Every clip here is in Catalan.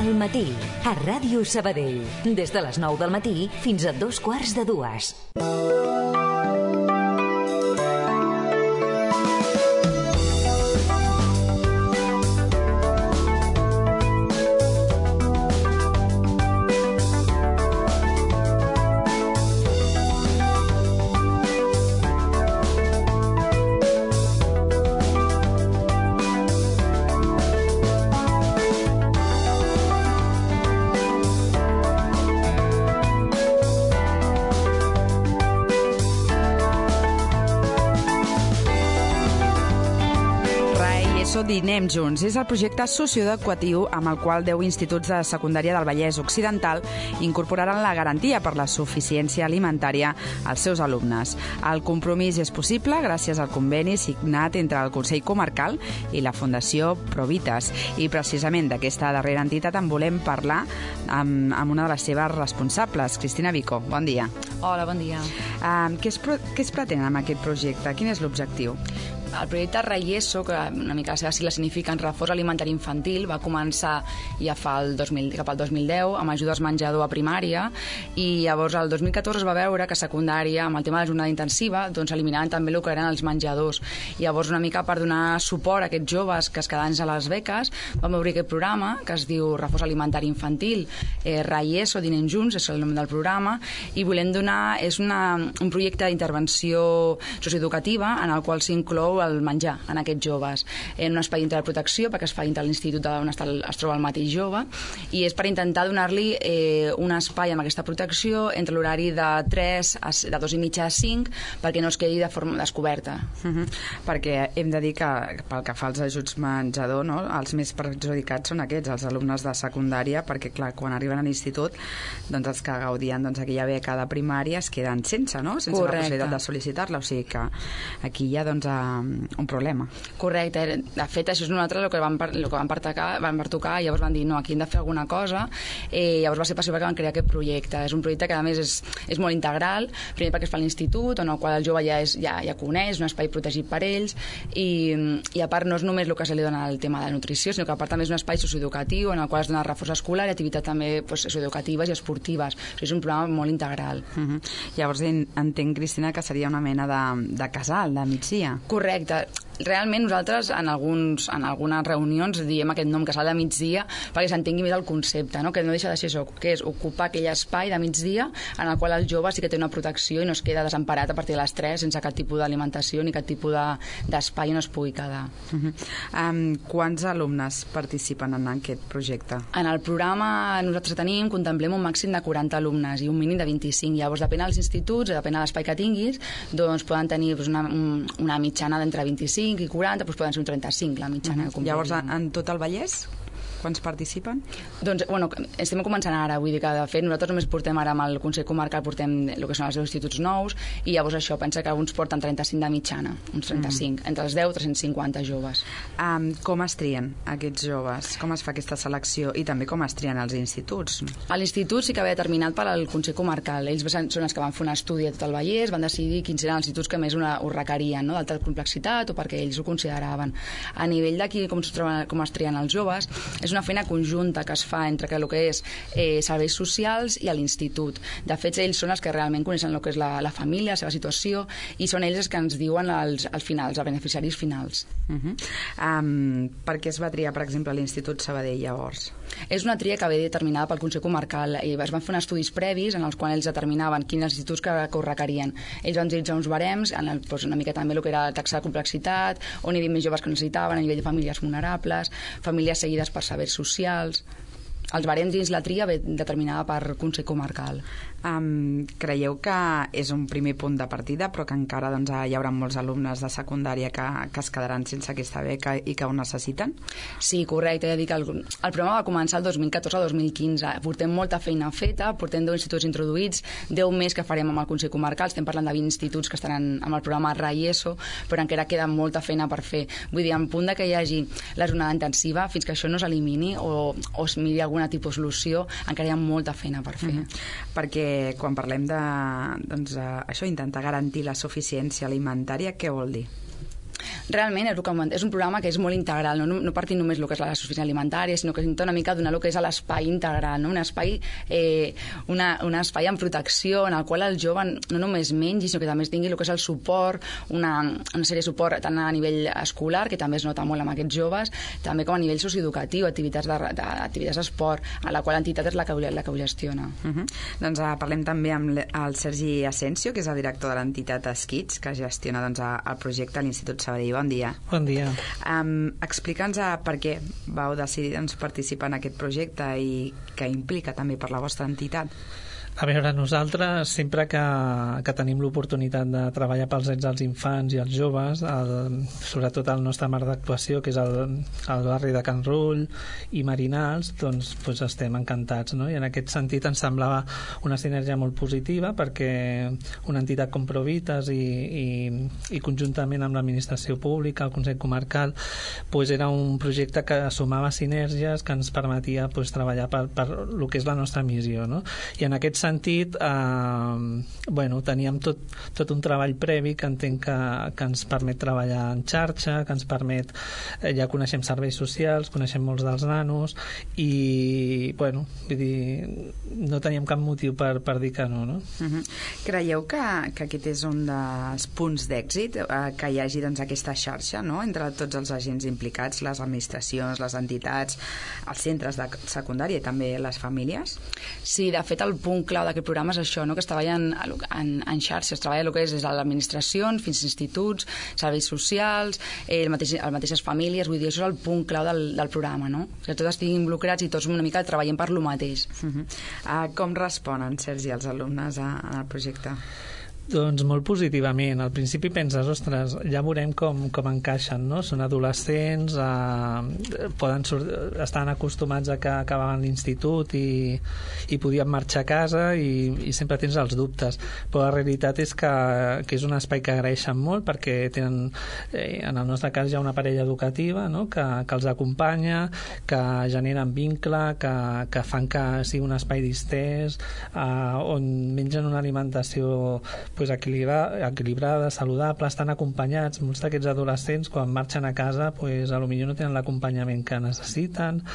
Al matí, a Ràdio Sabadell. Des de les 9 del matí fins a 2:45. Dinem Junts és el projecte socioeducatiu amb el qual 10 instituts de secundària del Vallès Occidental incorporaran la garantia per la suficiència alimentària als seus alumnes. El compromís és possible gràcies al conveni signat entre el Consell Comarcal i la Fundació Provitas. I precisament d'aquesta darrera entitat en volem parlar amb una de les seves responsables, Cristina Vico. Bon dia. Hola, bon dia. Què es pretén amb aquest projecte? Quin és l'objectiu? El projecte RAIESO, que una mica la seva sigla significa Reforç Alimentari Infantil, va començar ja cap al 2010 amb ajudes menjador a primària, i llavors el 2014 es va veure que a secundària, amb el tema de la jornada intensiva, doncs eliminaven també el que eren els menjadors. I llavors, una mica per donar suport a aquests joves que es quedaven a les beques, vam obrir aquest programa que es diu Reforç Alimentari Infantil, RAIESO, Dinem Junts, és el nom del programa, i volem donar, és un projecte d'intervenció socioeducativa en el qual s'inclou el menjar en aquests joves, en un espai dintre de protecció, perquè es fa dintre de l'institut on es troba el mateix jove, i és per intentar donar-li un espai amb aquesta protecció entre l'horari de 2:30 a 5, perquè no es quedi de forma descoberta. Perquè hem de dir que pel que fa als ajuts menjador, no, els més perjudicats són aquests, els alumnes de secundària, perquè clar, quan arriben a l'institut, doncs els que gaudien aquella beca de primària es queden sense, no? Sense la possibilitat de sol·licitar-la, o sigui que aquí hi ha un problema. Correcte. De fet, això és nosaltres el que van pertocar, i llavors van dir, no, aquí hem de fer alguna cosa, llavors va ser possible que van crear aquest projecte. És un projecte que a més és molt integral, primer perquè es fa a l'institut, on el qual el jove ja coneix, un espai protegit per ells, i a part no és només el que se li dona el tema de la nutrició, sinó que a part també és un espai socioeducatiu en el qual es dona reforç escolar i activitats també socioeducatives i esportives. O sigui, és un programa molt integral. Llavors entenc, Cristina, que seria una mena de casal, de migdia. Correcte. Realment nosaltres en algunes reunions diem aquest nom, casal de migdia, perquè s'entengui més el concepte, no? Que no deixa de ser això, que és ocupar aquell espai de migdia en el qual el jove sí que té una protecció i no es queda desemparat a partir de les 3 sense cap tipus d'alimentació ni cap tipus d'espai on es pugui quedar. Quants alumnes participen en aquest projecte? En el programa nosaltres contemplem un màxim de 40 alumnes i un mínim de 25. Llavors, depèn dels instituts, depèn de l'espai que tinguis, doncs poden tenir una mitjana d'entre 25 i 40, doncs poden ser un 35 la mitjana. Llavors, en tot el Vallès, quants participen? Doncs, bueno, estem començant ara, vull dir que de fet nosaltres només portem ara amb el Consell Comarcal, portem el que són els 10 instituts nous, i llavors això, pensa que alguns porten 35 de mitjana, uns 35, entre els 10 i 350 joves. Com es trien aquests joves? Com es fa aquesta selecció? I també com es trien els instituts? A l'institut sí que ve determinat pel Consell Comarcal. Ells són els que van fer un estudi a tot el Vallès, van decidir quins eren els instituts que més ho requerien, no? D'alta complexitat o perquè ells ho consideraven. A nivell d'aquí, com es trien els joves, és una feina conjunta que es fa entre el que és serveis socials i l'institut. De fet, ells són els que realment coneixen el que és la família, la seva situació, i són ells els que ens diuen als finals, els beneficiaris finals. Per què es va triar, per exemple, l'Institut Sabadell llavors? És una tria que ve determinada pel Consell Comarcal, i es van fer uns estudis previs en els quals ells determinaven quins instituts que ho requerien. Ells van utilitzar uns barems, una mica també el que era la taxa de complexitat, on hi havia més joves que necessitaven, a nivell de famílies vulnerables, famílies seguides per sabers socials. Els barems dins la tria ve determinada per Consell Comarcal. Creieu que és un primer punt de partida, però que encara hi haurà molts alumnes de secundària que es quedaran sense aquesta beca i que ho necessiten? Sí, correcte. Ja dic, el programa va començar el 2014 al 2015. Portem molta feina feta, portem 10 instituts introduïts, 10 més que farem amb el Consell Comarcal. Estem parlant de 20 instituts que estaran amb el programa RAIESO, però encara queda molta feina per fer. Vull dir, en punt que hi hagi la jornada intensiva, fins que això no s'elimini o es miri alguna tipus de solució, encara hi ha molta feina per fer. Perquè quan parlem això, intentar garantir la suficiència alimentària, què vol dir? Realment és un programa que és molt integral, no partint només el que és la suficiència alimentària, sinó que intenta una mica donar el que és l'espai integral, no? Un espai amb protecció en el qual el jove no només mengi, sinó que també tingui el que és el suport, una sèrie de suport tant a nivell escolar, que també es nota molt amb aquests joves, també com a nivell socioeducatiu, activitats d'esport, a la qual l'entitat és la que ho gestiona. Doncs parlem també amb el Sergi Asensio, que és el director de l'entitat Esquits, que gestiona el projecte a l'Institut Sabadell. Bon dia. Bon dia. Explica'ns per què vau decidir participar en aquest projecte i què implica també per la vostra entitat. A veure, nosaltres sempre que tenim l'oportunitat de treballar pels drets dels infants i els joves, sobretot el nostre marc d'actuació, que és el barri de Can Rull i Marinals, doncs estem encantats, no? I en aquest sentit ens semblava una sinergia molt positiva, perquè una entitat com Provitas i conjuntament amb l'administració pública, el Consell Comarcal, era un projecte que sumava sinergies, que ens permetia treballar per el que és la nostra missió, no? I en aquest sentit teníem tot un treball previ que entenc que ens permet treballar en xarxa, que ens permet, ja coneixem serveis socials, coneixem molts dels nanos i vull dir, no teníem cap motiu per dir que no. Creieu que aquest és un dels punts d'èxit, que hi hagi aquesta xarxa, no?, entre tots els agents implicats, les administracions, les entitats, els centres de secundària i també les famílies? Sí, de fet el punt clau d'aquest programa és això, no? Que es treballa en xarxa, es treballa el que és des de l'administració fins als instituts, serveis socials, les mateixes famílies, vull dir, això és el punt clau del programa, no? Que tots estiguin involucrats i tots una mica treballem per lo mateix. Com responen, Sergi, els alumnes al projecte? Doncs molt positivament. Al principi penses, ostres, ja veurem com encaixen, no? Són adolescents, estan acostumats a que acabaven l'institut i podien marxar a casa i sempre tens els dubtes, però la realitat és que és un espai que agraeixen molt, perquè tenen, en el nostre cas, ja una parella educativa, no?, que els acompanya, que generen vincle, que fan que sigui un espai distès, on mengen una alimentació equilibrada, saludable, estan acompanyats. Molts d'aquests adolescents, quan marxen a casa, potser no tenen l'acompanyament que necessiten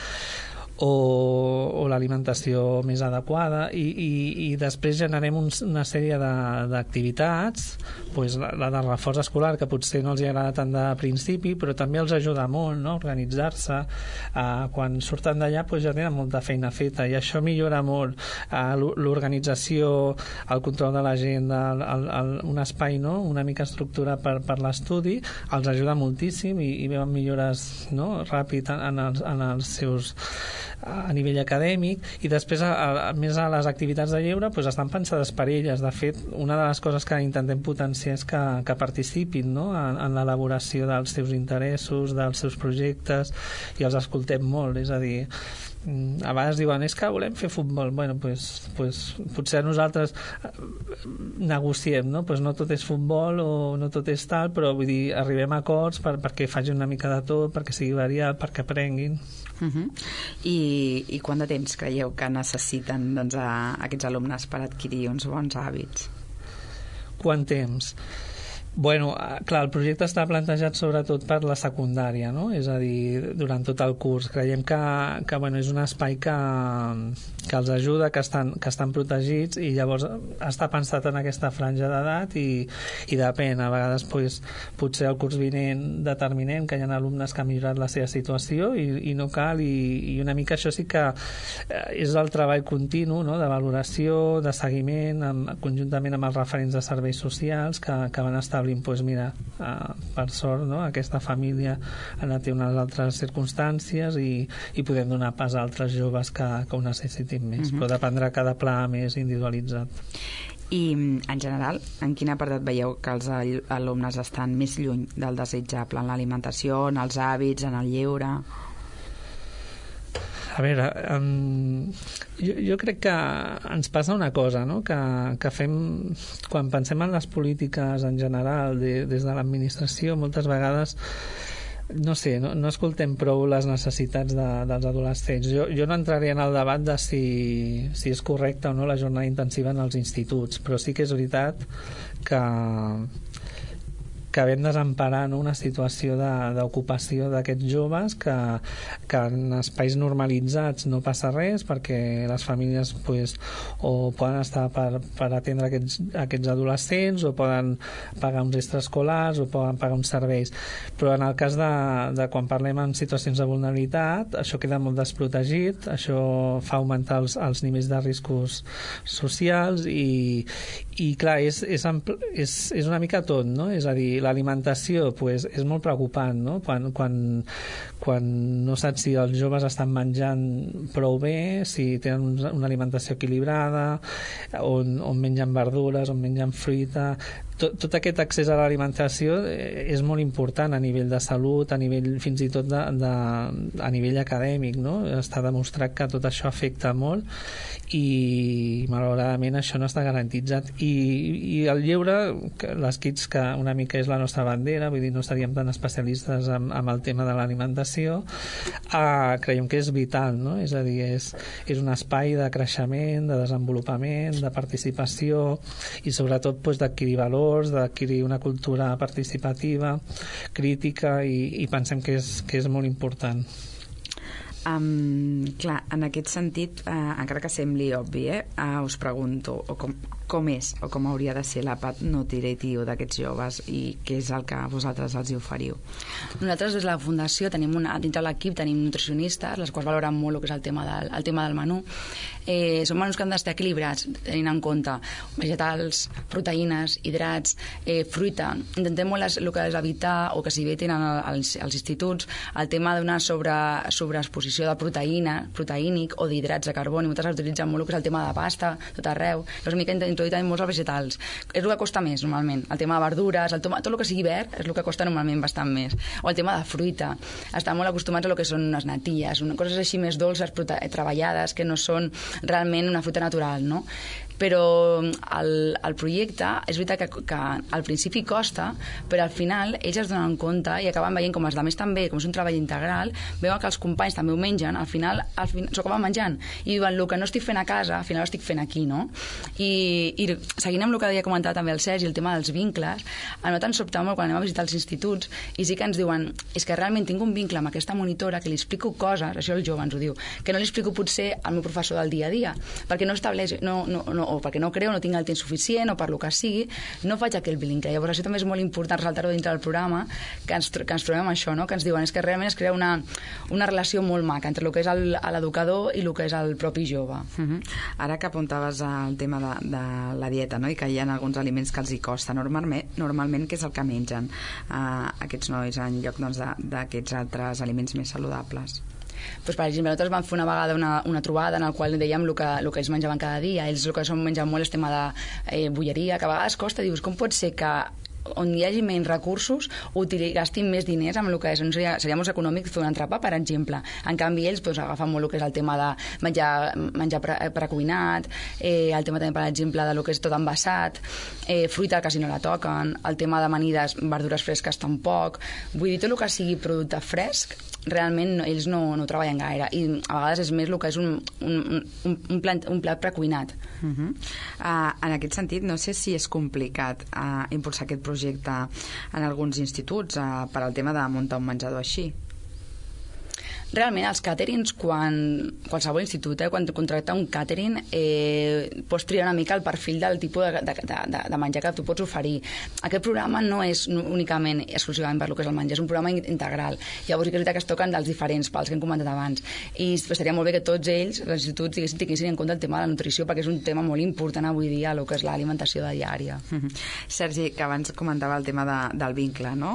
o l'alimentació més adequada, i després generem una sèrie d'activitats, la de reforç escolar, que potser no els agrada tant de principi, però també els ajuda molt, no?, a organitzar-se. Quan surten d'allà ja tenen molta feina feta, i això millora molt l'organització, el control de la gent, un espai, no?, una mica estructurat per l'estudi, els ajuda moltíssim i veuen millores, no?, ràpid en els seus a nivell acadèmic. I després, més a les activitats de lleure, estan pensades per elles. De fet, una de les coses que intentem potenciar és que participin, no?, en l'elaboració dels seus interessos, dels seus projectes, i els escoltem molt. És a dir, a vegades diuen, és que volem fer futbol. Potser nosaltres negociem, no? No tot és futbol o no tot és tal, però vull dir, arribem a acords perquè facin una mica de tot, perquè sigui variat, perquè aprenguin. I quant de temps creieu que necessiten aquests alumnes per adquirir uns bons hàbits? Quant temps? Clar, el projecte està plantejat sobretot per la secundària, no? És a dir, durant tot el curs. Creiem que és un espai que els ajuda, que estan protegits, i llavors està pensat en aquesta franja d'edat i depèn. A vegades potser el curs vinent determinem que hi ha alumnes que han millorat la seva situació i no cal, i una mica això sí que és el treball continu, no?, de valoració, de seguiment, conjuntament amb els referents de serveis socials que van establir. Mira, per sort, no?, aquesta família té unes altres circumstàncies i podem donar pas a altres joves que ho necessitin més, però dependrà cada pla més individualitzat. I, en general, en quin apartat veieu que els alumnes estan més lluny del desitjable? En l'alimentació, en els hàbits, en el lleure? A veure, jo crec que ens passa una cosa, no?, que fem, quan pensem en les polítiques en general des de l'administració, moltes vegades no escoltem prou les necessitats dels adolescents. Jo no entraré en el debat de si és correcta o no la jornada intensiva en els instituts, però sí que és veritat que vam desemparar, no, una situació d'ocupació d'aquests joves que en espais normalitzats no passa res perquè les famílies pues, o poden estar per atendre aquests adolescents o poden pagar uns extraescolars o poden pagar uns serveis, però en el cas de quan parlem en situacions de vulnerabilitat això queda molt desprotegit, això fa augmentar els nivells de riscos socials i clar, és una mica tot, no? És a dir, l'alimentació pues, és molt preocupant, no? Quan no saps si els joves estan menjant prou bé, si tenen una alimentació equilibrada, on mengen verdures, on mengen fruita. Tot aquest accés a l'alimentació és molt important a nivell de salut, a nivell fins i tot a nivell acadèmic, no? Està demostrat que tot això afecta molt i malauradament això no està garantitzat i el lleure, les kits que una mica és la nostra bandera, vull dir, no seríem tan especialistes amb el tema de l'alimentació, creiem que és vital, no? És a dir, és un espai de creixement, de desenvolupament, de participació i sobretot pues, d'adquirir valors, d'adquirir una cultura participativa, crítica i pensem que és molt important. Clar, en aquest sentit, encara que sembli obvi, us pregunto com és o com hauria de ser l'àpat nutritiu d'aquests joves i què és el que vosaltres els hi oferiu? Nosaltres des de la Fundació tenim dintre l'equip tenim nutricionistes, les quals valoren molt el que és el tema del menú. Són menús que han d'estar equilibrats, tenint en compte vegetals, proteïnes, hidrats, fruita. Intentem molt el que és evitar, o que si bé tenen als instituts, el tema d'una sobreexposició de proteínic o d'hidrats de carboni. Moltes utilitzen molt el que és el tema de pasta, tot arreu. Llavors, mica introduït també molts els vegetals. És el que costa més, normalment. El tema de verdures, tot el que sigui verd, és el que costa normalment bastant més. O el tema de fruita. Estan molt acostumats a el que són unes natilles, coses així més dolces, treballades, que no són realment una fruita natural, no? Però el projecte és veritat que al principi costa, però al final ells es donen compte i acaben veient com els altres també, com és un treball integral, veuen que els companys també ho mengen, al final s'ho acaben menjant i diuen, el que no estic fent a casa al final ho estic fent aquí, no? I seguint amb el que havia comentat també el Sergi, el tema dels vincles, a nosaltres ens sobta molt quan anem a visitar els instituts i sí que ens diuen, és que realment tinc un vincle amb aquesta monitora que li explico coses, això el jove ens ho diu, que no li explico potser al meu professor del dia a dia, perquè no estableix, o perquè no creu, no tinc el temps suficient o per lo que sigui, no faig aquell vincle. Llavors això també és molt important resaltar-ho dintre del programa, que ens trobem amb això, no? Que ens diuen és que realment es crea una relació molt maca entre el que és l'educador i el que és el propi jove. Ara que apuntaves al tema de la dieta, no? I que hi ha alguns aliments que els hi costa normalment què és el que mengen aquests nois en lloc d'aquests altres aliments més saludables? Pues, per exemple, nosaltres vam fer una vegada una trobada en la qual dèiem el que ells menjaven cada dia. Ells el que mengen molt és tema de bolleria, que a vegades costa, dius, com pot ser que on hi hagi menys recursos gastin més diners amb el que és, seria molt econòmic fer un entrepà, per exemple. En canvi ells agafen molt el que és el tema de menjar precuinat, el tema també, per exemple, de lo que és tot envasat, fruita quasi no la toquen, el tema d'amanides, verdures fresques tampoc. Vull dir, tot el que sigui producte fresc realment ells no treballen gaire i a vegades és més el que és un plat precuinat. En aquest sentit, no sé si és complicat impulsar aquest projecte en alguns instituts per al tema de muntar un menjador així. Realment, els càterings, qualsevol institut, quan contracta un càtering, pots triar una mica el perfil del tipus de menjar que tu pots oferir. Aquest programa no és únicament, exclusivament per el que és el menjar, és un programa integral. Llavors, sí que és veritat que es toquen dels diferents pals que hem comentat abans. I seria molt bé que tots ells, els instituts, tinguessin en compte el tema de la nutrició, perquè és un tema molt important avui dia, el que és l'alimentació diària. Sergi, que abans comentava el tema del vincle, no?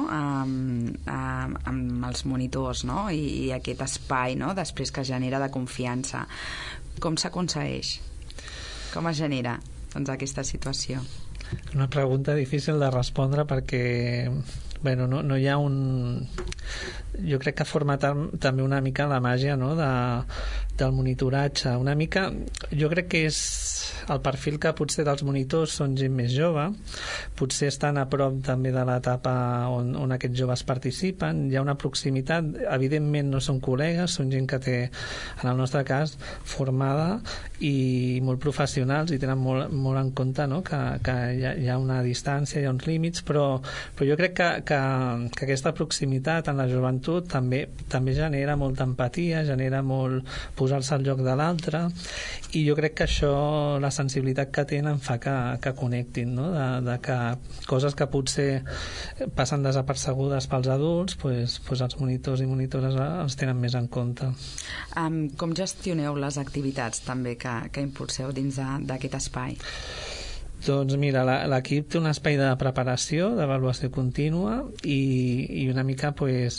Amb els monitors, no? I aquest espai, no? Després que es genera de confiança. Com s'aconsegueix? Com es genera aquesta situació? Una pregunta difícil de respondre perquè no hi ha un... Jo crec que forma també una mica la màgia, no? del monitoratge. Una mica, jo crec que és el perfil que potser dels monitors són gent més jove, potser estan a prop també de l'etapa on aquests joves participen, hi ha una proximitat, evidentment no són col·legues, són gent que té, en el nostre cas, formada i molt professionals i tenen molt en compte, no? que hi ha una distància, hi ha uns límits, però jo crec que aquesta proximitat en la joventut també genera molta empatia, genera molt posar-se al lloc de l'altre, i jo crec que això, la sensibilitat que tenen fa que connectin, no? de que coses que potser passen desapercebudes pels adults, pues els monitors i monitores els tenen més en compte. Com gestioneu les activitats també que impulseu dins d'aquest espai? Doncs mira, l'equip té un espai de preparació, d'avaluació contínua i una mica, és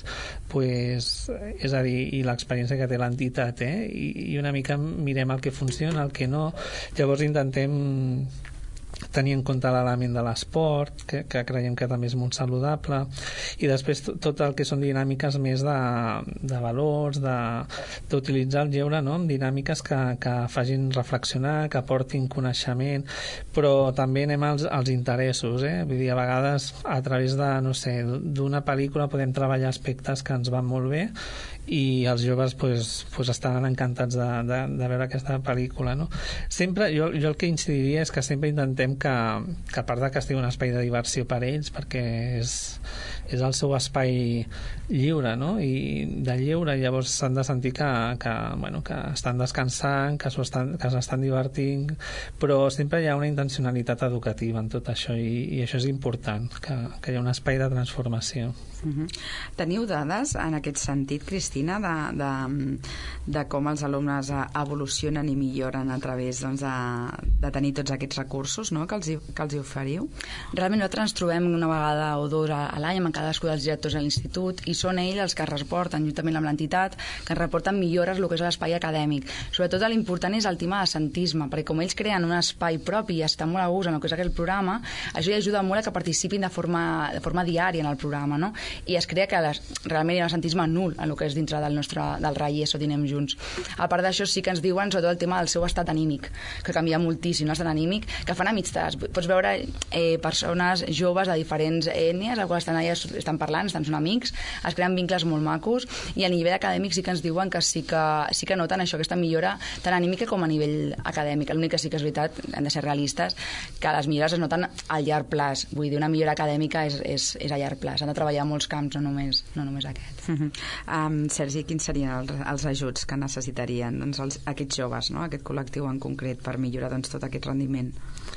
a dir, i l'experiència que té l'entitat, i una mica mirem el que funciona, el que no. Llavors intentem tenir en compte l'element de l'esport, que creiem que també és molt saludable, i després tot el que són dinàmiques més de valors, d'utilitzar el lleure, no? En dinàmiques que facin reflexionar, que portin coneixement, però també anem als interessos, vull dir, a vegades a través de, no sé, d'una pel·lícula podem treballar aspectes que ens van molt bé i els joves estaran encantats de veure aquesta pel·lícula, no? Sempre, jo el que incidiria és que sempre intentem que a part de que estigui un espai de diversió per ells, perquè és el seu espai lliure, no? I de lleure, llavors s'han de sentir que estan descansant, que s'estan divertint, però sempre hi ha una intencionalitat educativa en tot això, i això és important, que hi ha un espai de transformació. Teniu dades en aquest sentit, Cristina, de com els alumnes evolucionen i milloren a través de tenir tots aquests recursos, no? que els hi oferiu? Realment nosaltres ens trobem una vegada o dues a l'any amb cadascú dels directors de l'institut, i són ells els que es reporten, juntament amb l'entitat, que ens reporten millores el que és l'espai acadèmic. Sobretot l'important és el tema de assentisme, perquè com ells creen un espai propi i estan molt a gust en el que és aquell programa, això hi ajuda molt a que participin de forma diària en el programa, no? I es crea que realment hi ha un assentisme nul en el que és dintre del RAI ESO Dinem Junts. A part d'això sí que ens diuen sobretot el tema del seu estat anímic, que canvia moltíssim l'estat anímic, que fan amistats. Pots veure persones joves de diferents ètnies, al qual estan parlant, són amics, es creen vincles molt macos, i a nivell acadèmic sí que ens diuen que sí que noten això, aquesta millora tant anímica com a nivell acadèmic. L'únic que sí que és veritat, hem de ser realistes, que les millores es noten a llarg plaç. Vull dir, una millora acadèmica és a llarg plaç. Han de treballar molts camps, no només aquest. Sergi, quins serien els ajuts que necessitarien aquests joves, no? Aquest col·lectiu en concret, per millorar tot aquest rendiment?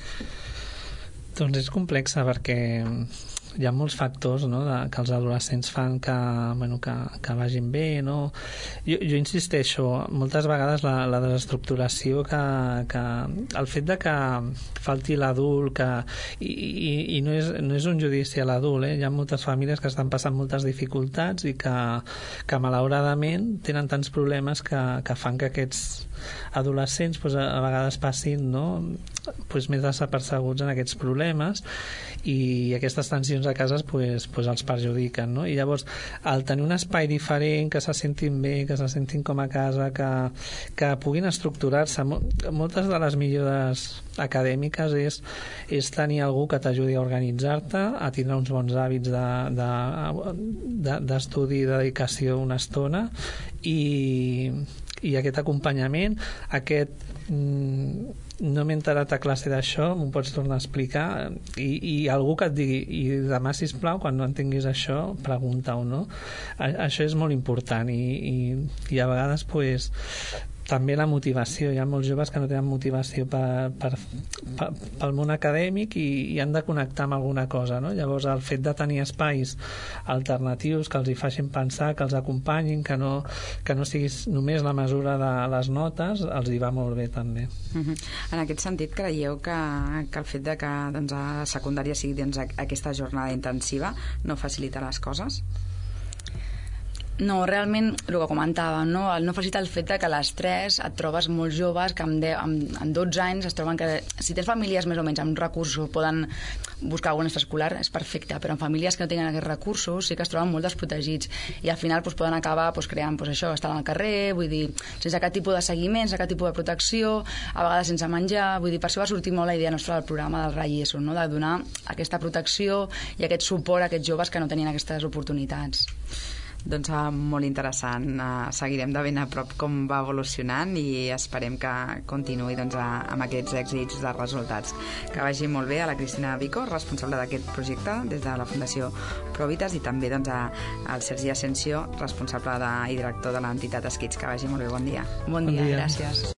Doncs és complexa perquè hi ha molts factors, no, que els adolescents fan que vagin bé, no? Jo insisteixo, moltes vegades la desestructuració, que el fet de que falti l'adult, i no és un judici a l'adult, hi ha moltes famílies que estan passant moltes dificultats i que malauradament tenen tants problemes que fan que aquests adolescents a vegades passin, no, més desapercebuts en aquests problemes, i aquestes tensions a casa els perjudiquen, no? I llavors, al tenir un espai diferent, que se sentin bé, que se sentin com a casa, que puguin estructurar-se, moltes de les millores acadèmiques és tenir algú que t'ajudi a organitzar-te, a tindre uns bons hàbits d'estudi i dedicació una estona, i aquest acompanyament, no m'he enterat a classe d'això, m'ho pots tornar a explicar, i algú que et digui, i demà, sisplau, quan no entenguis això, pregunta-ho, no? Això és molt important, i a vegades també la motivació. Hi ha molts joves que no tenen motivació pel món acadèmic i han de connectar amb alguna cosa, no? Llavors el fet de tenir espais alternatius que els hi facin pensar, que els acompanyin, que no siguis només la mesura de les notes, els hi va molt bé també. En aquest sentit, creieu que el fet de que a secundària sigui aquesta jornada intensiva no facilita les coses? No, realment, el que comentàvem, no? No facilita el fet que a les 3 et trobes molts joves que amb 12 anys es troben que si tens famílies més o menys amb recursos poden buscar algun extraescolar, és perfecte, però en famílies que no tenen aquests recursos sí que es troben molt desprotegits i al final poden acabar creant això, estar al carrer, vull dir, sense cap tipus de seguiment, sense cap tipus de protecció, a vegades sense menjar, vull dir, per això va sortir molt la idea nostra del programa del RAI-ESO, no? De donar aquesta protecció i aquest suport a aquests joves que no tenien aquestes oportunitats. Doncs molt interessant. Seguirem de ben a prop com va evolucionant i esperem que continuï amb aquests èxits de resultats. Que vagi molt bé a la Cristina Vico, responsable d'aquest projecte des de la Fundació Provitas, i també al Sergi Asensio, responsable i director de l'entitat Esquits. Que vagi molt bé, bon dia. Bon dia, gràcies.